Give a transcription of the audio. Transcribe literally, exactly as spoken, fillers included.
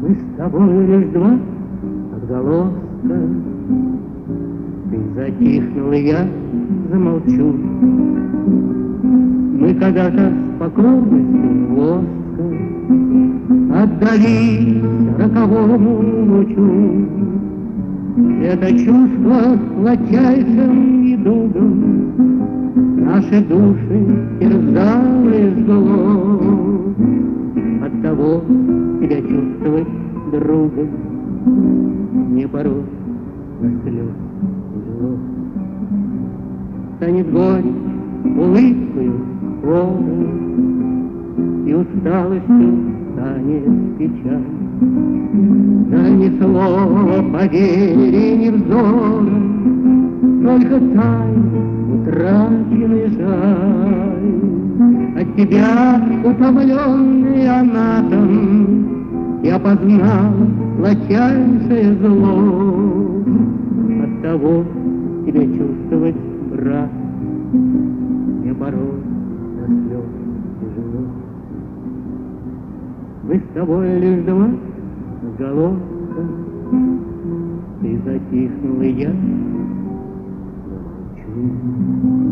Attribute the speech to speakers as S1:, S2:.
S1: Мы с тобой лишь два отголоска. Ты затихнул, и я замолчу. Мы когда-то с покорностью воска отдались роковому лучу. Это чувство сладчайшим недугом наши души терзало из голов. Оттого тебя чувствовать другом не порой на слез тяжело. Станет горе улыбкою холодом, и усталостью станет печаль. Да ни слова поверь, ни взора, только тайны утраченный жаль. От тебя, утомленный анатом, я познал сладчайшее зло. От того тебя чувствовать, брат, мне порой до слез тяжело. Мы с тобой лишь два отголоска. Ты затихнул, и я молчу.